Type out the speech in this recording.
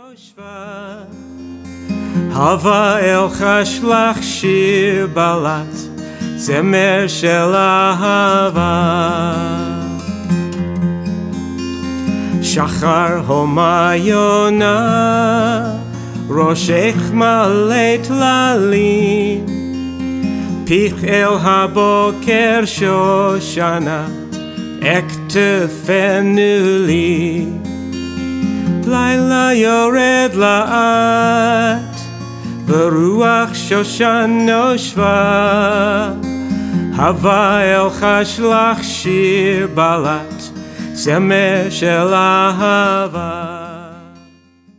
יושבה הווה אל חשלך שיר בלט זמר של אהבה שחר הומה יונה ראשך מלא טללים פיך אל הבוקר שושנה אכתפנו לי לילה יורד לאט ורוח שושן נושבה הווה אל חשלך שיר בלט זמר של אהבה